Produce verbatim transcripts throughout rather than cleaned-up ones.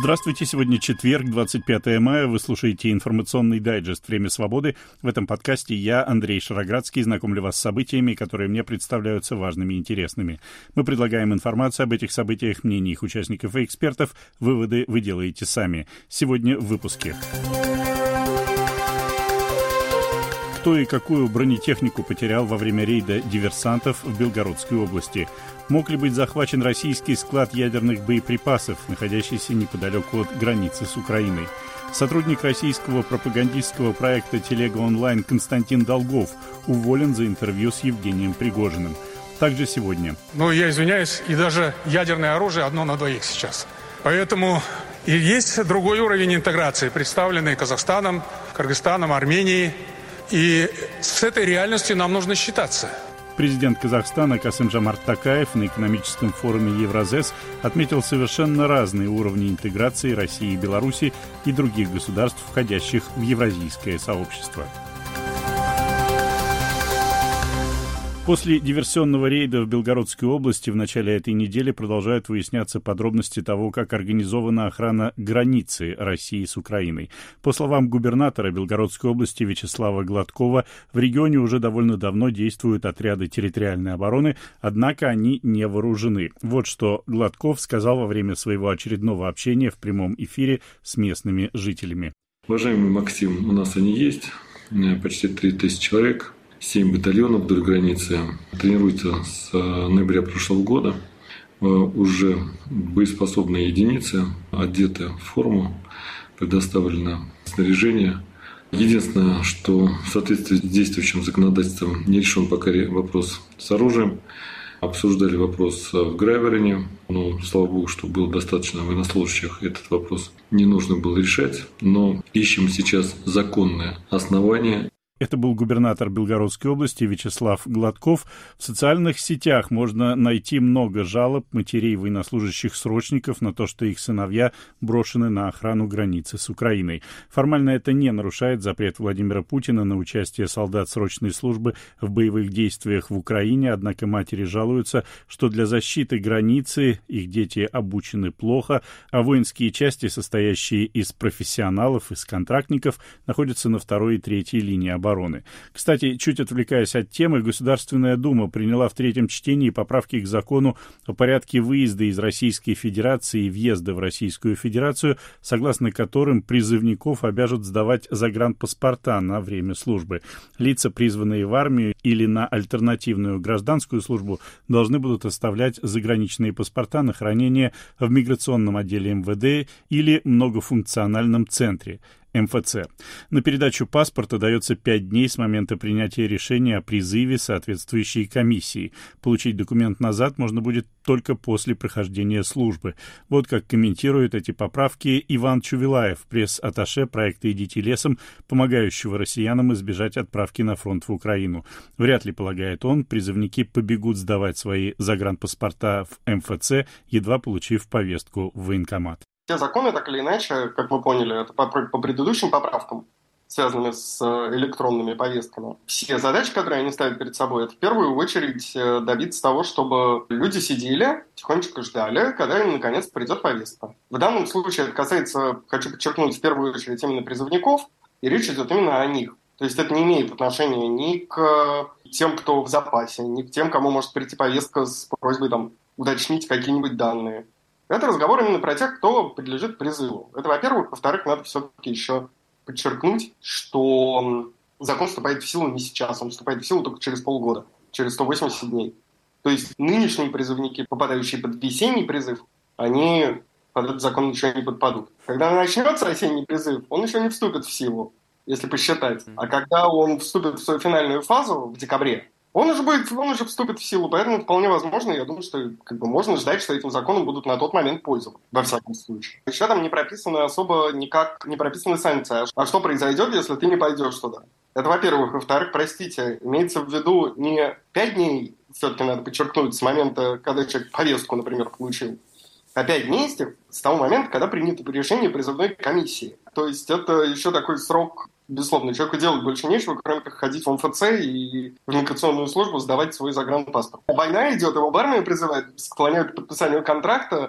Здравствуйте, сегодня четверг, двадцать пятое мая, вы слушаете информационный дайджест «Время свободы». В этом подкасте я, Андрей Шароградский, знакомлю вас с событиями, которые мне представляются важными и интересными. Мы предлагаем информацию об этих событиях, мнения их участников и экспертов. Выводы вы делаете сами. Сегодня в выпуске. Кто и какую бронетехнику потерял во время рейда диверсантов в Белгородской области? Мог ли быть захвачен российский склад ядерных боеприпасов, находящийся неподалеку от границы с Украиной? Сотрудник российского пропагандистского проекта «Телега онлайн» Константин Долгов уволен за интервью с Евгением Пригожиным. Также сегодня. Ну, я извиняюсь, и даже ядерное оружие одно на двоих сейчас. Поэтому и есть другой уровень интеграции, представленный Казахстаном, Кыргызстаном, Арменией. И с этой реальностью нам нужно считаться. Президент Казахстана Касым-Жомарт Токаев на экономическом форуме Евразес отметил совершенно разные уровни интеграции России и Беларуси и других государств, входящих в евразийское сообщество. После диверсионного рейда в Белгородской области в начале этой недели продолжают выясняться подробности того, как организована охрана границы России с Украиной. По словам губернатора Белгородской области Вячеслава Гладкова, в регионе уже довольно давно действуют отряды территориальной обороны, однако они не вооружены. Вот что Гладков сказал во время своего очередного общения в прямом эфире с местными жителями. Уважаемый Максим, у нас они есть, почти три тысячи человек. Семь батальонов вдоль границы тренируются с ноября прошлого года. Уже боеспособные единицы, одеты в форму, предоставлено снаряжение. Единственное, что в соответствии с действующим законодательством не решен пока вопрос с оружием. Обсуждали вопрос в Грайвороне, но, слава богу, что было достаточно военнослужащих, этот вопрос не нужно было решать. Но ищем сейчас законное основание. Это был губернатор Белгородской области Вячеслав Гладков. В социальных сетях можно найти много жалоб матерей военнослужащих-срочников на то, что их сыновья брошены на охрану границы с Украиной. Формально это не нарушает запрет Владимира Путина на участие солдат срочной службы в боевых действиях в Украине, однако матери жалуются, что для защиты границы их дети обучены плохо, а воинские части, состоящие из профессионалов, из контрактников, находятся на второй и третьей линии обороны. Кстати, чуть отвлекаясь от темы, Государственная Дума приняла в третьем чтении поправки к закону о порядке выезда из Российской Федерации и въезда в Российскую Федерацию, согласно которым призывников обяжут сдавать загранпаспорта на время службы. Лица, призванные в армию или на альтернативную гражданскую службу, должны будут оставлять заграничные паспорта на хранение в миграционном отделе эм вэ дэ или многофункциональном центре эм эф цэ. На передачу паспорта дается пять дней с момента принятия решения о призыве соответствующей комиссии. Получить документ назад можно будет только после прохождения службы. Вот как комментирует эти поправки Иван Чувилаев, пресс-атташе проекта «Идите лесом», помогающего россиянам избежать отправки на фронт в Украину. Вряд ли, полагает он, призывники побегут сдавать свои загранпаспорта в эм эф цэ, едва получив повестку в военкомат. Все законы, так или иначе, как мы поняли, это по, по предыдущим поправкам, связанными с электронными повестками. Все задачи, которые они ставят перед собой, это в первую очередь добиться того, чтобы люди сидели, тихонечко ждали, когда им наконец придет повестка. В данном случае это касается, хочу подчеркнуть, в первую очередь именно призывников, и речь идет именно о них. То есть это не имеет отношения ни к тем, кто в запасе, ни к тем, кому может прийти повестка с просьбой там, уточнить какие-нибудь данные. Это разговор именно про тех, кто подлежит призыву. Это, во-первых. Во-вторых, надо все-таки еще подчеркнуть, что закон вступает в силу не сейчас, он вступает в силу только через полгода, через сто восемьдесят дней. То есть нынешние призывники, попадающие под весенний призыв, они под этот закон еще не подпадут. Когда начнется осенний призыв, он еще не вступит в силу, если посчитать. А когда он вступит в свою финальную фазу в декабре, Он уже, будет, он уже вступит в силу, поэтому вполне возможно, я думаю, что как бы, можно ждать, что этим законом будут на тот момент пользоваться, во всяком случае. Еще там не прописаны особо никак, не прописаны санкции. А что произойдет, если ты не пойдешь туда? Это, во-первых. Во-вторых, простите, имеется в виду не пять дней, все-таки надо подчеркнуть, с момента, когда человек повестку, например, получил, а пять дней с, тех, с того момента, когда принято решение призывной комиссии. То есть это еще такой срок. Безусловно, человеку делать больше нечего, кроме как ходить в эм эф цэ и в миграционную службу сдавать свой загранпаспорт. Война идет, его в армию призывают, склоняют к подписанию контракта.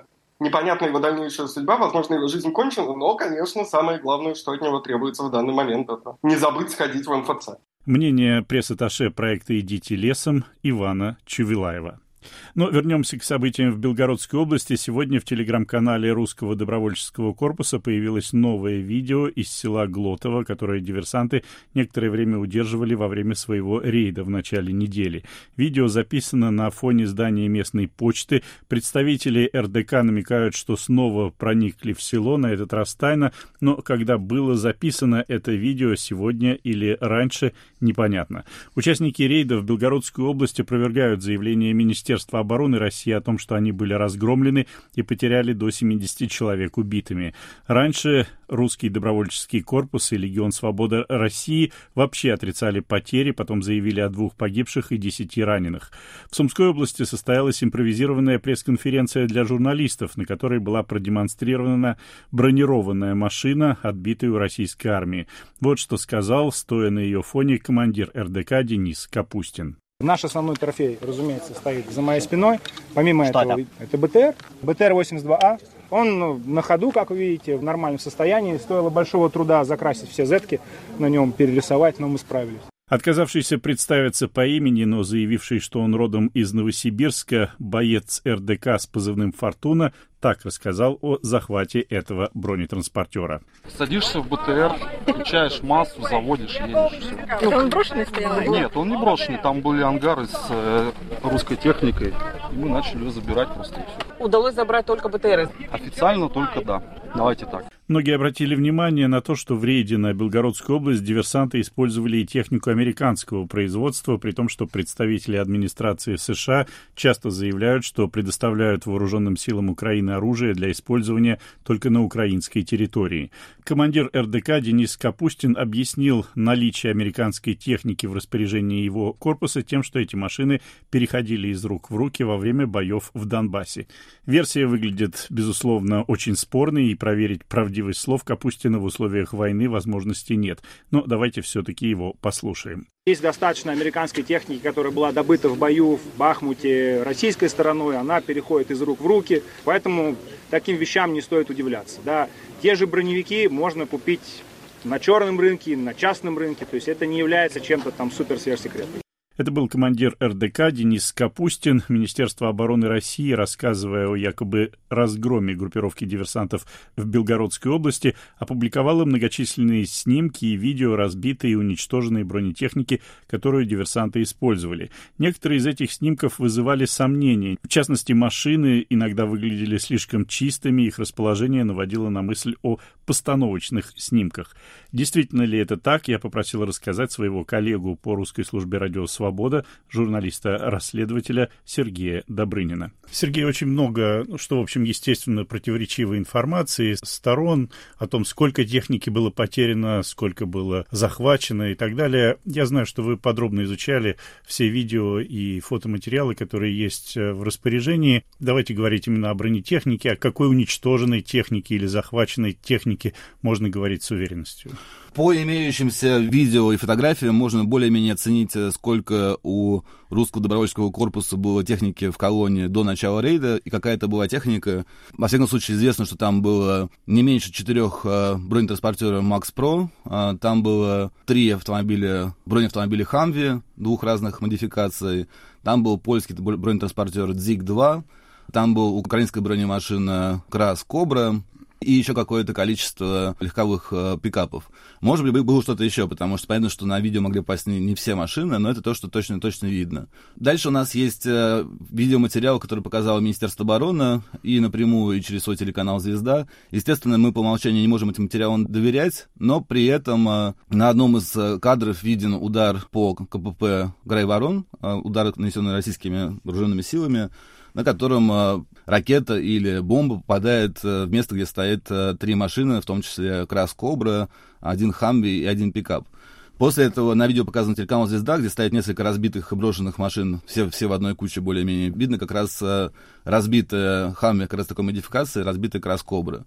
Непонятна его дальнейшая судьба, возможно, его жизнь кончена, но, конечно, самое главное, что от него требуется в данный момент, это не забыть сходить в эм эф цэ. Мнение пресс-атташе проекта «Идите лесом» Ивана Чувилаева. Но вернемся к событиям в Белгородской области. Сегодня в телеграм-канале Русского добровольческого корпуса появилось новое видео из села Глотово, которое диверсанты некоторое время удерживали во время своего рейда в начале недели. Видео записано на фоне здания местной почты. Представители эр дэ ка намекают, что снова проникли в село, на этот раз тайно, но когда было записано это видео, сегодня или раньше, непонятно. Участники рейда в Белгородской области опровергают заявление Министерства Министерства обороны России о том, что они были разгромлены и потеряли до семидесяти человек убитыми. Раньше Русский добровольческий корпус и Легион Свободы России вообще отрицали потери, потом заявили о двух погибших и десяти раненых. В Сумской области состоялась импровизированная пресс-конференция для журналистов, на которой была продемонстрирована бронированная машина, отбитая у российской армии. Вот что сказал, стоя на ее фоне, командир эр дэ ка Денис Капустин. Наш основной трофей, разумеется, стоит за моей спиной. Помимо что этого, это? это бэ тэ эр, бэ тэ эр восемьдесят два а. Он ну, на ходу, как вы видите, в нормальном состоянии. Стоило большого труда закрасить все зетки, на нем перерисовать, но мы справились. Отказавшийся представиться по имени, но заявивший, что он родом из Новосибирска, боец эр дэ ка с позывным «Фортуна» так рассказал о захвате этого бронетранспортера. Садишься в бэ тэ эр, включаешь массу, заводишь, едешь, все. Ну, он брошенный стоял? Нет, он не брошенный, там были ангары с э, русской техникой. И мы начали ее забирать просто и все. Удалось забрать только бэ тэ эр? Официально только да. Давайте так. Многие обратили внимание на то, что в рейде на Белгородскую область диверсанты использовали и технику американского производства, при том, что представители администрации США часто заявляют, что предоставляют вооруженным силам Украины оружие для использования только на украинской территории. Командир эр дэ ка Денис Капустин объяснил наличие американской техники в распоряжении его корпуса тем, что эти машины переходили из рук в руки во время боев в Донбассе. Версия выглядит, безусловно, очень спорной, и проверить правдивость слов Капустина в условиях войны возможности нет. Но давайте все-таки его послушаем. Есть достаточно американской техники, которая была добыта в бою в Бахмуте российской стороной, она переходит из рук в руки, поэтому таким вещам не стоит удивляться. Да, те же броневики можно купить на черном рынке, на частном рынке, то есть это не является чем-то там супер-сверхсекретным. Это был командир эр дэ ка Денис Капустин. Министерство обороны России, рассказывая о якобы разгроме группировки диверсантов в Белгородской области, опубликовало многочисленные снимки и видео разбитой и уничтоженной бронетехники, которую диверсанты использовали. Некоторые из этих снимков вызывали сомнения. В частности, машины иногда выглядели слишком чистыми, их расположение наводило на мысль о постановочных снимках. Действительно ли это так, я попросил рассказать своего коллегу по русской службе «Радио Свобода», журналиста-расследователя Сергея Добрынина. Сергей, очень много, что, в общем, естественно, противоречивой информации с сторон о том, сколько техники было потеряно, сколько было захвачено и так далее. Я знаю, что вы подробно изучали все видео и фотоматериалы, которые есть в распоряжении. Давайте говорить именно о бронетехнике, о какой уничтоженной технике или захваченной технике можно говорить с уверенностью. По имеющимся видео и фотографиям можно более-менее оценить, сколько у Русского добровольческого корпуса было техники в колонне до начала рейда, и какая это была техника. Во всяком случае, известно, что там было не меньше четырех бронетранспортера «Макс Про», там было три автомобиля, бронеавтомобиля «Хамви» двух разных модификаций, там был польский бронетранспортер «Дзик два», там был украинская бронемашина «Крас Кобра», и еще какое-то количество легковых э, пикапов. Может быть, было что-то еще, потому что понятно, что на видео могли попасть не, не все машины, но это то, что точно-точно видно. Дальше у нас есть э, видеоматериал, который показало Министерство обороны, и напрямую, и через свой телеканал «Звезда». Естественно, мы по умолчанию не можем этим материалам доверять, но при этом э, на одном из кадров виден удар по ка пэ пэ «Грайворон», э, удар, нанесенный российскими вооруженными силами, на котором э, ракета или бомба попадает э, в место, где стоит э, три машины, в том числе «Крас Кобра», один «Хамви» и один пикап. После этого на видео показан телеканал «Звезда», где стоит несколько разбитых и брошенных машин, все, все в одной куче более-менее. Видно как раз э, разбитая «Хамви», как раз такой модификации, разбитая «Крас Кобра».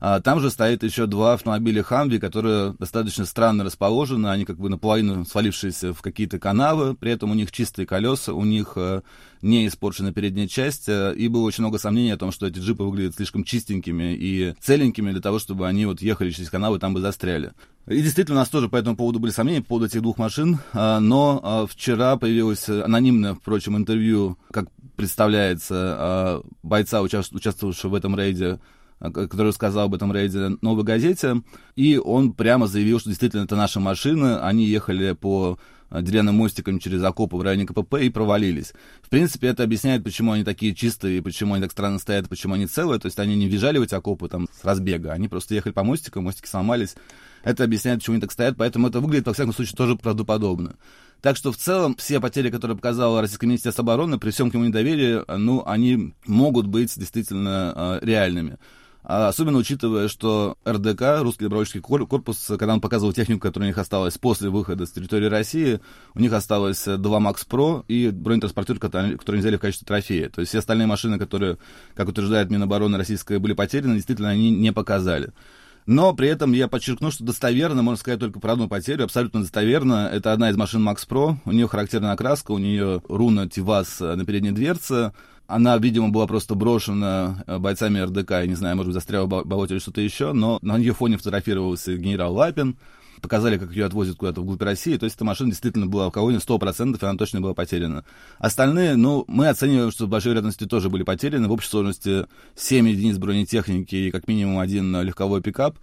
А там же стоит еще два автомобиля «Хамви», которые достаточно странно расположены, они как бы наполовину свалившиеся в какие-то канавы, при этом у них чистые колеса, у них э, не испорчена передняя часть, э, и было очень много сомнений о том, что эти джипы выглядят слишком чистенькими и целенькими для того, чтобы они вот ехали через канавы и там бы застряли. И действительно, у нас тоже по этому поводу были сомнения, по поводу этих двух машин, э, но э, вчера появилось анонимное, впрочем, интервью, как представляется, э, бойца, уча- участвовавшего в этом рейде, который сказал об этом рейде «Новой газете», и он прямо заявил, что действительно это наши машины, они ехали по деревянным мостикам через окопы в районе КПП и провалились. В принципе, это объясняет, почему они такие чистые, почему они так странно стоят, почему они целые, то есть они не въезжали в эти окопы там с разбега, они просто ехали по мостикам, мостики сломались. Это объясняет, почему они так стоят, поэтому это выглядит, во всяком случае, тоже правдоподобно. Так что в целом все потери, которые показало Российское Министерство обороны, при всем к нему недоверии, ну, они могут быть действительно э, реальными. Особенно учитывая, что РДК, Русский добровольческий корпус, когда он показывал технику, которая у них осталась после выхода с территории России, у них осталось два Макс Про и бронетранспортер, который, который они взяли в качестве трофея. То есть все остальные машины, которые, как утверждает Минобороны российская, были потеряны, действительно они не показали. Но при этом я подчеркну, что достоверно, можно сказать только про одну потерю, абсолютно достоверно. Это одна из машин Макс Про, у нее характерная окраска, у нее руна ТИВАЗ на передней дверце. Она, видимо, была просто брошена бойцами РДК, я не знаю, может быть, застряла в болоте или что-то еще, но на ее фоне фотографировался генерал Лапин, показали, как ее отвозят куда-то вглубь России, то есть эта машина действительно была в колонии сто процентов, и она точно была потеряна. Остальные, ну, мы оцениваем, что с большой вероятностью тоже были потеряны, в общей сложности семь единиц бронетехники и как минимум один легковой пикап,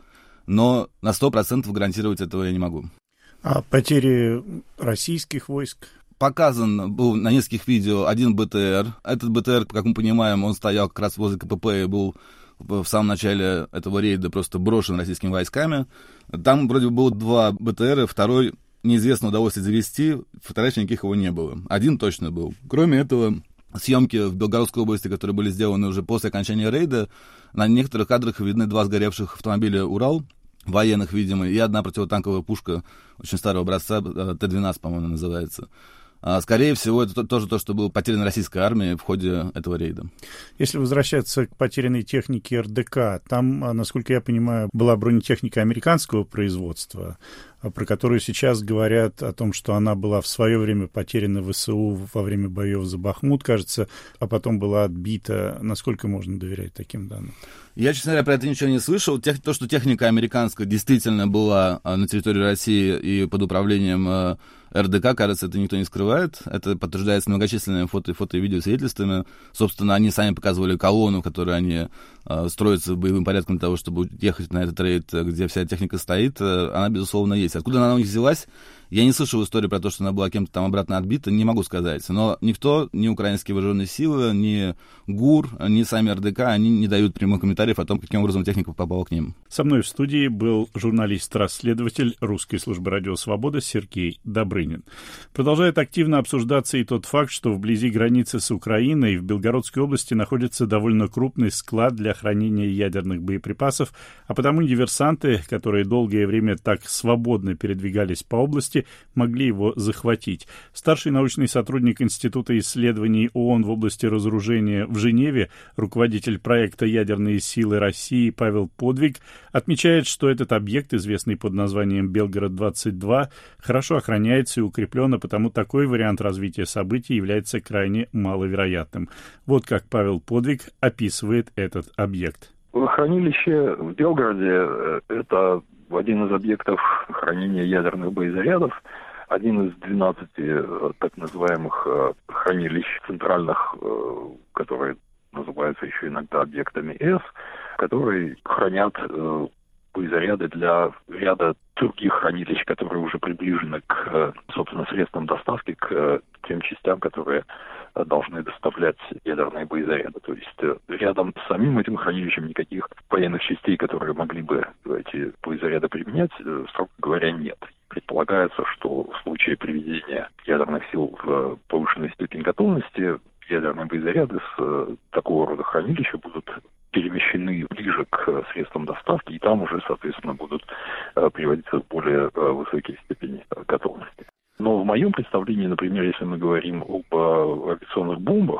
но на сто процентов гарантировать этого я не могу. А потери российских войск? Показан был на нескольких видео один БТР. Этот БТР, как мы понимаем, он стоял как раз возле КПП и был в самом начале этого рейда просто брошен российскими войсками. Там вроде бы было два БТРа, второй неизвестно удалось ли завести, фотографий никаких его не было. Один точно был. Кроме этого, съемки в Белгородской области, которые были сделаны уже после окончания рейда, на некоторых кадрах видны два сгоревших автомобиля «Урал», военных, видимо, и одна противотанковая пушка очень старого образца, Т двенадцать, по-моему, называется. Скорее всего, это тоже то, что было потеряно российской армией в ходе этого рейда. Если возвращаться к потерянной технике РДК, там, насколько я понимаю, была бронетехника американского производства, про которую сейчас говорят о том, что она была в свое время потеряна в ВСУ во время боев за Бахмут, кажется, а потом была отбита. Насколько можно доверять таким данным? Я, честно говоря, про это ничего не слышал. Тех, то, что техника американская действительно была на территории России и под управлением РДК, кажется, это никто не скрывает. Это подтверждается многочисленными фото, фото и видеосвидетельствами. Собственно, они сами показывали колонну, в которой они э, строятся боевым порядком для того, чтобы ехать на этот рейд, где вся техника стоит. Она, безусловно, есть. Откуда она у них взялась? Я не слышал историю про то, что она была кем-то там обратно отбита, не могу сказать. Но никто, ни украинские вооруженные силы, ни ГУР, ни сами РДК, они не дают прямых комментариев о том, каким образом техника попала к ним. Со мной в студии был журналист-расследователь Русской службы радио «Свобода» Сергей Добрынин. Продолжает активно обсуждаться и тот факт, что вблизи границы с Украиной в Белгородской области находится довольно крупный склад для хранения ядерных боеприпасов, а потому диверсанты, которые долгое время так свободно передвигались по области, могли его захватить. Старший научный сотрудник Института исследований ООН в области разоружения в Женеве, руководитель проекта «Ядерные силы России» Павел Подвиг, отмечает, что этот объект, известный под названием Белгород-двадцать два, хорошо охраняется и укреплен, а потому такой вариант развития событий является крайне маловероятным. Вот как Павел Подвиг описывает этот объект. Хранилище в Белгороде – это один из объектов хранения ядерных боезарядов, один из двенадцати так называемых хранилищ центральных, которые называются еще иногда объектами С, которые хранят боезаряды для ряда других хранилищ, которые уже приближены к, собственно, средствам доставки, к тем частям, которые должны доставлять ядерные боезаряды. То есть рядом с самим этим хранилищем никаких военных частей, которые могли бы эти боезаряды применять, строго говоря, нет. Предполагается, что в случае приведения ядерных сил в повышенной степень готовности, ядерные боезаряды с такого рода хранилища будут перемещены ближе к средствам доставки, и там уже, соответственно, будут приводиться в более высокие степени готовности. Но в моем представлении, например, если мы говорим об авиационных бомбах,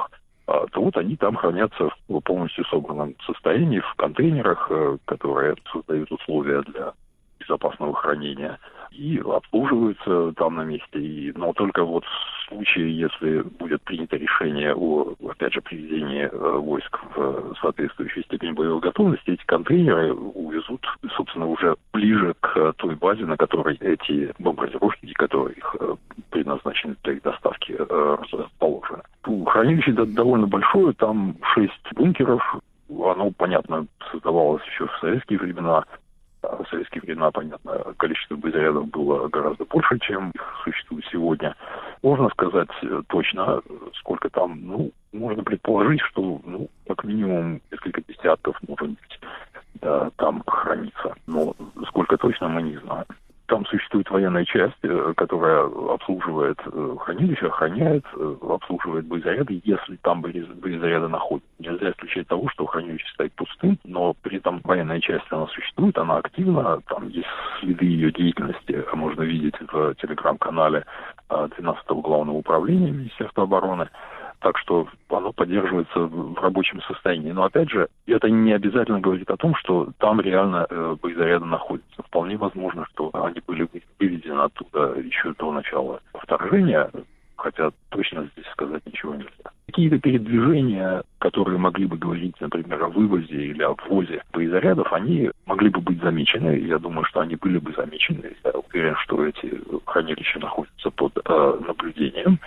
то вот они там хранятся в полностью собранном состоянии, в контейнерах, которые создают условия для безопасного хранения, и обслуживаются там на месте. И, но только вот в случае, если будет принято решение о, опять же, приведении э, войск в соответствующей степени боевой готовности, эти контейнеры увезут, собственно, уже ближе к той базе, на которой эти бомбардировщики, которые их э, предназначены для их доставки, э, расположены. Хранилище довольно большое, там шесть бункеров. Оно, понятно, создавалось еще в советские времена. В советские времена, понятно, количество боезарядов было гораздо больше, чем их существует сегодня. Можно сказать точно, сколько там, ну, можно предположить, что, ну, как минимум несколько десятков, может быть, да, там хранится. Но сколько точно, мы не знаем. Там существует военная часть, которая обслуживает хранилище, охраняет, обслуживает боезаряды, если там боезаряды находятся. Нельзя исключать того, что хранилище стоит пустым, но при этом военная часть, она существует, она активна, там есть следы ее деятельности, можно видеть в телеграм-канале двенадцатого главного управления Министерства обороны. Так что оно поддерживается в рабочем состоянии. Но, опять же, это не обязательно говорит о том, что там реально э, боезаряды находятся. Вполне возможно, что они были выведены оттуда еще до начала вторжения, хотя точно здесь сказать ничего нельзя. Какие-то передвижения, которые могли бы говорить, например, о вывозе или о ввозе боезарядов, они могли бы быть замечены. Я думаю, что они были бы замечены. Я уверен, что эти хранилища находятся под э, наблюдением.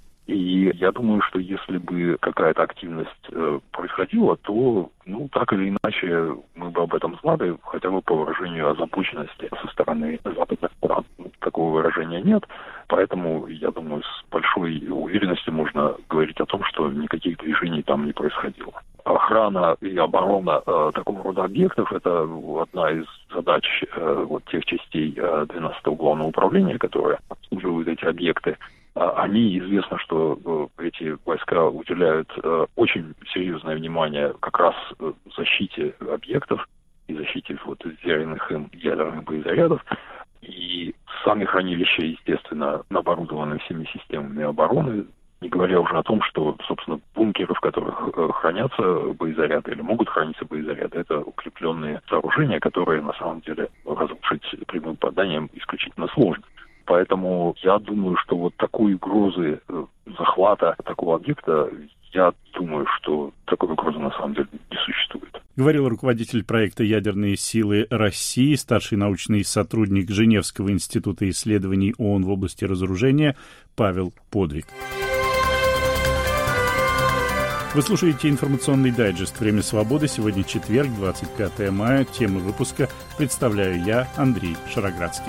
И я думаю, что если бы какая-то активность э, происходила, то, ну, так или иначе, мы бы об этом знали, хотя бы по выражению озабоченности со стороны западных стран. Такого выражения нет, поэтому, я думаю, с большой уверенностью можно говорить о том, что никаких движений там не происходило. Охрана и оборона э, такого рода объектов – это одна из задач э, вот тех частей э, двенадцатого главного управления, которые обслуживают эти объекты. Они, известно, что э, эти войска уделяют э, очень серьезное внимание как раз э, защите объектов и защите вот изъявленных им ядерных боезарядов. И сами хранилища, естественно, оборудованы всеми системами обороны, не говоря уже о том, что, собственно, бункеры, в которых э, хранятся боезаряды или могут храниться боезаряды, это укрепленные сооружения, которые, на самом деле, разрушить прямым попаданием исключительно сложно. Поэтому я думаю, что вот такой угрозы захвата такого объекта, я думаю, что такой угрозы на самом деле не существует. Говорил руководитель проекта «Ядерные силы России», старший научный сотрудник Женевского института исследований ООН в области разоружения Павел Подвиг. Вы слушаете информационный дайджест «Время свободы». Сегодня четверг, двадцать пятое мая. Темы выпуска представляю я, Андрей Шароградский.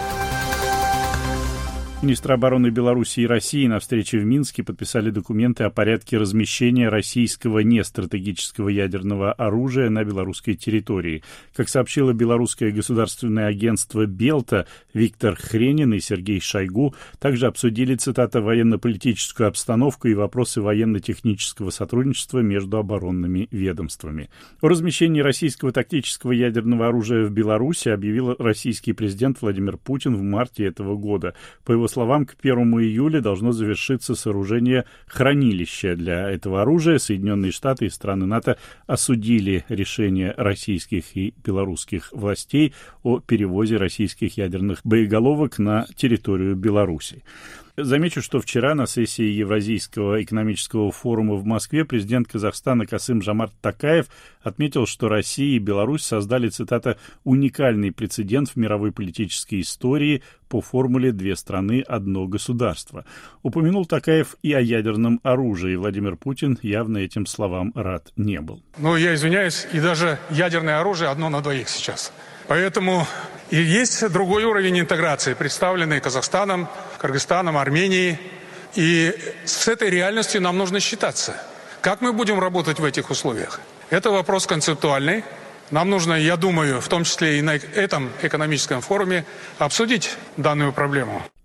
Министры обороны Беларуси и России на встрече в Минске подписали документы о порядке размещения российского нестратегического ядерного оружия на белорусской территории. Как сообщило белорусское государственное агентство «Белта», Виктор Хренин и Сергей Шойгу также обсудили, цитата, «военно-политическую обстановку и вопросы военно-технического сотрудничества между оборонными ведомствами». О размещении российского тактического ядерного оружия в Беларуси объявил российский президент Владимир Путин в марте этого года. По его словам, к первому июля должно завершиться сооружение хранилища для этого оружия. Соединенные Штаты и страны НАТО осудили решение российских и белорусских властей о перевозе российских ядерных боеголовок на территорию Беларуси. Замечу, что вчера на сессии Евразийского экономического форума в Москве президент Казахстана Касым-Жомарт Токаев отметил, что Россия и Беларусь создали, цитата, «уникальный прецедент в мировой политической истории по формуле «две страны, одно государство». Упомянул Токаев и о ядерном оружии. Владимир Путин явно этим словам рад не был. Ну, я извиняюсь, и даже ядерное оружие одно на двоих сейчас. Поэтому и есть другой уровень интеграции, представленный Казахстаном, Кыргызстаном, Арменией. И с этой реальностью нам нужно считаться. Как мы будем работать в этих условиях? Это вопрос концептуальный. Нам нужно, я думаю, в том числе и на этом экономическом форуме обсудить данную проблему.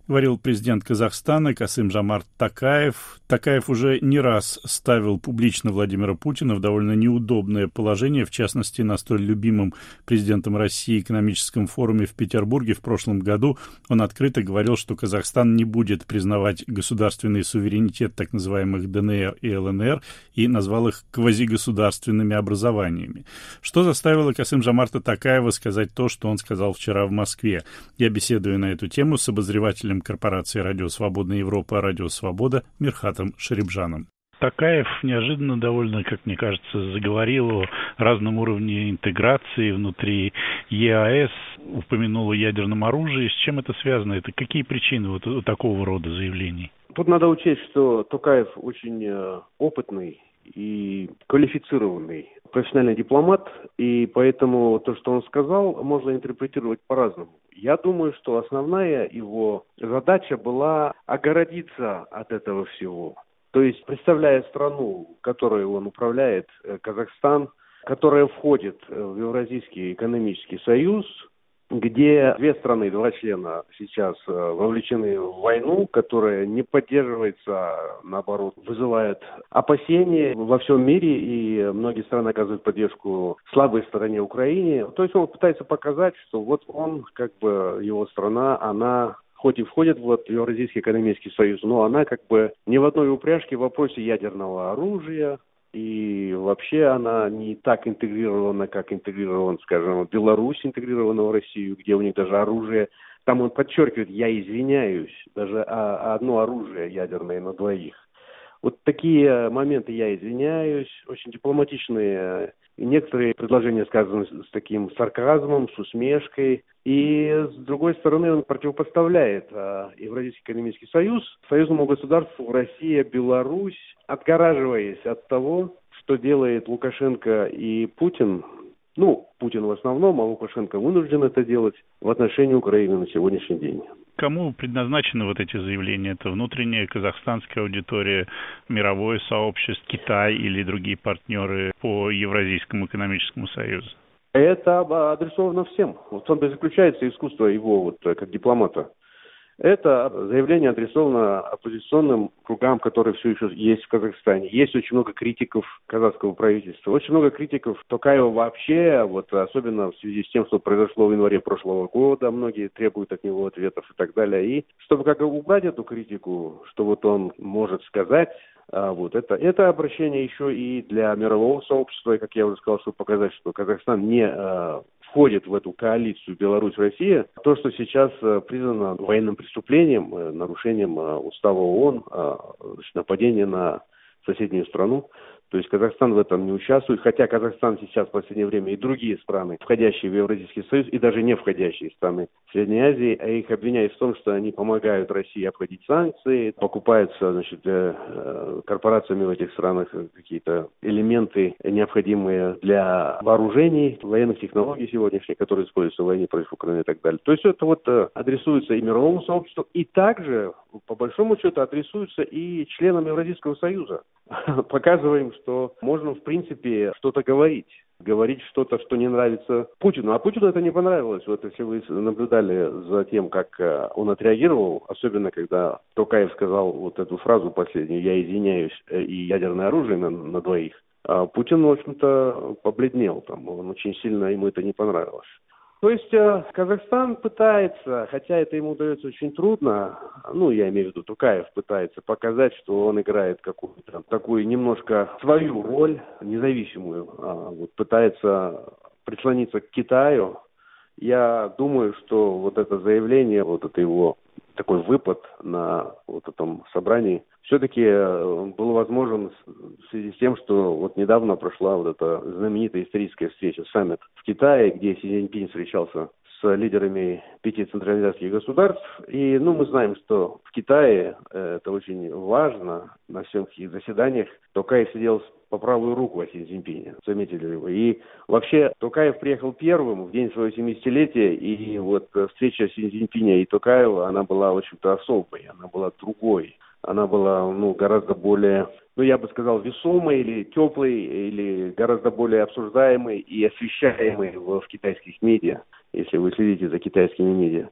Говорил президент Казахстана Касым-Жомарт Токаев. Токаев уже не раз ставил публично Владимира Путина в довольно неудобное положение, в частности, на столь любимом президентом России экономическом форуме в Петербурге в прошлом году. Он открыто говорил, что Казахстан не будет признавать государственный суверенитет так называемых ДНР и ЛНР и назвал их квазигосударственными образованиями. Что заставило Касым-Жомарта Токаева сказать то, что он сказал вчера в Москве? Я беседую на эту тему с обозревателем корпорации «Радио Свободная Европа» «Радио Свобода» Мирхатом Шарибжаном. Токаев неожиданно довольно, как мне кажется, заговорил о разном уровне интеграции внутри ЕАЭС, упомянул о ядерном оружии. С чем это связано? Это какие причины вот у такого рода заявлений? Тут надо учесть, что Токаев очень опытный и квалифицированный профессиональный дипломат, и поэтому то, что он сказал, можно интерпретировать по-разному. Я думаю, что основная его задача была огородиться от этого всего. То есть, представляя страну, которую он управляет, Казахстан, которая входит в Евразийский экономический союз, где две страны, два члена сейчас вовлечены в войну, которая не поддерживается, а наоборот, вызывает опасения во всем мире, и многие страны оказывают поддержку слабой стороне Украине. То есть он пытается показать, что вот он, как бы его страна, она хоть и входит в вот Евразийский экономический союз, но она как бы не в одной упряжке в вопросе ядерного оружия, и вообще она не так интегрирована, как интегрирован, скажем, Беларусь, интегрирована в Россию, где у них даже оружие, там он подчеркивает, я извиняюсь, даже одно оружие ядерное на двоих. Вот такие моменты, я извиняюсь, очень дипломатичные. И некоторые предложения сказаны с таким сарказмом, с усмешкой. И, с другой стороны, он противопоставляет а, Евразийский экономический союз союзному государству Россия, Беларусь, отгораживаясь от того, что делает Лукашенко и Путин. Ну, Путин в основном, а Лукашенко вынужден это делать в отношении Украины на сегодняшний день. Кому предназначены вот эти заявления? Это внутренняя казахстанская аудитория, мировое сообщество, Китай или другие партнеры по Евразийскому экономическому союзу? Это адресовано всем. Вот в том-то и заключается искусство его вот как дипломата. Это заявление адресовано оппозиционным кругам, которые все еще есть в Казахстане. Есть очень много критиков казахского правительства, очень много критиков Токаева вообще, вот особенно в связи с тем, что произошло в январе прошлого года. Многие требуют от него ответов и так далее. И чтобы как бы убрать эту критику, что вот он может сказать, вот это, это обращение еще и для мирового сообщества, и, как я уже сказал, чтобы показать, что Казахстан не а, входит в эту коалицию Беларусь-Россия. То, что сейчас а, признано военным преступлением, а, нарушением а, устава ООН, а, значит, нападение на соседнюю страну. То есть Казахстан в этом не участвует, хотя Казахстан сейчас в последнее время и другие страны, входящие в Евразийский союз, и даже не входящие страны Средней Азии, а их обвиняют в том, что они помогают России обходить санкции, покупаются, значит, корпорациями в этих странах какие-то элементы, необходимые для вооружений, военных технологий сегодняшних, которые используются в войне против Украины и так далее. То есть это вот адресуется и мировому сообществу, и также, по большому счету, адресуется и членам Евразийского союза. Показываем, что можно, в принципе, что-то говорить. Говорить что-то, что не нравится Путину. А Путину это не понравилось. Вот если вы наблюдали за тем, как он отреагировал, особенно когда Токаев сказал вот эту фразу последнюю «я извиняюсь» и ядерное оружие на, на двоих, а Путин, в общем-то, побледнел. Там, он очень сильно, ему это не понравилось. То есть э, Казахстан пытается, хотя это ему удается очень трудно, ну, я имею в виду, Токаев пытается показать, что он играет какую-то такую немножко свою роль, независимую, а, вот, пытается прислониться к Китаю. Я думаю, что вот это заявление, вот это его такой выпад на вот этом собрании, все-таки был возможен в связи с тем, что вот недавно прошла вот эта знаменитая историческая встреча, саммит в Китае, где Си Цзиньпин встречался с лидерами пяти центральноазиатских государств. И, ну, мы знаем, что в Китае это очень важно, на всех их заседаниях Токаев сидел по правую руку от Си Цзиньпиня, заметили ли вы. И вообще Токаев приехал первым в день своего семидесятилетия, и вот встреча Си Цзиньпиня и Токаева, она была, в общем-то, особой, она была другой. Она была, ну, гораздо более, ну, я бы сказал, весомой или теплой, или гораздо более обсуждаемой и освещаемой в, в китайских медиа, если вы следите за китайскими медиа.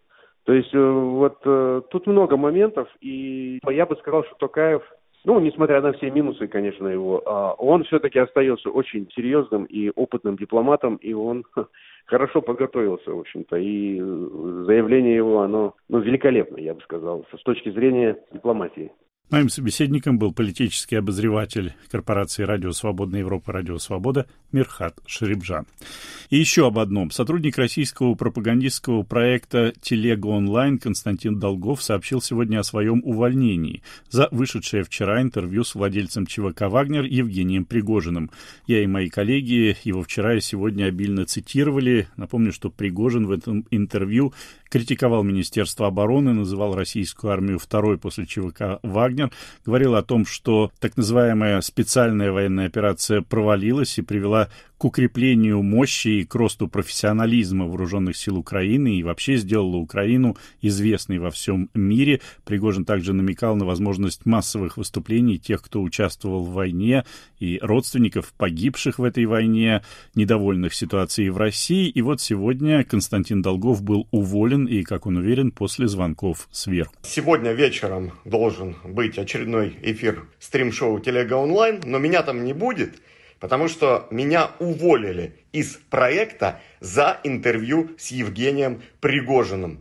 То есть вот тут много моментов, и я бы сказал, что Токаев, ну, несмотря на все минусы, конечно, его, он все-таки остается очень серьезным и опытным дипломатом, и он хорошо подготовился, в общем-то, и заявление его, оно, ну, великолепно, я бы сказал, с точки зрения дипломатии. Моим собеседником был политический обозреватель корпорации «Радио Свободная Европа», «Радио Свобода» Мирхат Шарипджан. И еще об одном. Сотрудник российского пропагандистского проекта «Телега онлайн» Константин Долгов сообщил сегодня о своем увольнении за вышедшее вчера интервью с владельцем ЧВК «Вагнер» Евгением Пригожиным. Я и мои коллеги его вчера и сегодня обильно цитировали. Напомню, что Пригожин в этом интервью критиковал Министерство обороны, называл российскую армию второй после ЧВК «Вагнер», говорил о том, что так называемая специальная военная операция провалилась и привела к укреплению мощи и к росту профессионализма вооруженных сил Украины и вообще сделала Украину известной во всем мире. Пригожин также намекал на возможность массовых выступлений тех, кто участвовал в войне, и родственников погибших в этой войне, недовольных ситуацией в России. И вот сегодня Константин Долгов был уволен, и, как он уверен, после звонков сверху. Сегодня вечером должен быть очередной эфир стрим-шоу «Телега онлайн», но меня там не будет, потому что меня уволили из проекта за интервью с Евгением Пригожиным.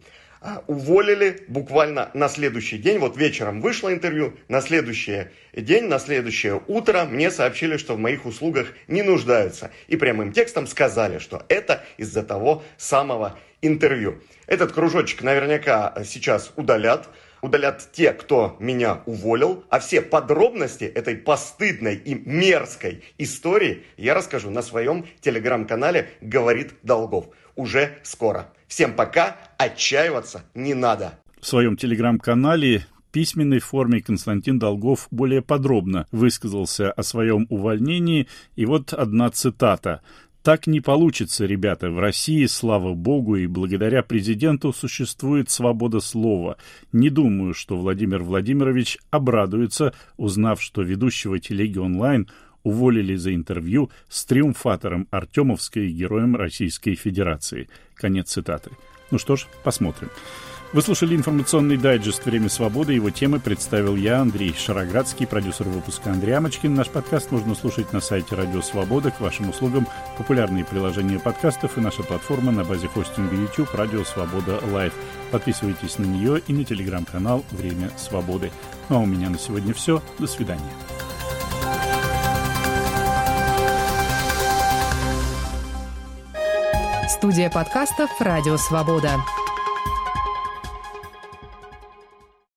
Уволили буквально на следующий день. Вот вечером вышло интервью, на следующий день, на следующее утро мне сообщили, что в моих услугах не нуждаются. И прямым текстом сказали, что это из-за того самого интервью. Этот кружочек наверняка сейчас удалят. Удалят те, кто меня уволил, а все подробности этой постыдной и мерзкой истории я расскажу на своем телеграм-канале «Говорит Долгов» уже скоро. Всем пока, отчаиваться не надо. В своем телеграм-канале в письменной форме Константин Долгов более подробно высказался о своем увольнении, и вот одна цитата. «Так не получится, ребята. В России, слава богу, и благодаря президенту существует свобода слова. Не думаю, что Владимир Владимирович обрадуется, узнав, что ведущего телеги онлайн уволили за интервью с триумфатором Артемовской и героем Российской Федерации». Конец цитаты. Ну что ж, посмотрим. Вы слушали информационный дайджест «Время свободы». Его темы представил я, Андрей Шароградский, продюсер выпуска Андрей Амочкин. Наш подкаст можно слушать на сайте «Радио Свобода». К вашим услугам популярные приложения подкастов и наша платформа на базе хостинга YouTube «Радио Свобода Лайв». Подписывайтесь на нее и на телеграм-канал «Время свободы». Ну а у меня на сегодня все. До свидания. Студия подкастов «Радио Свобода».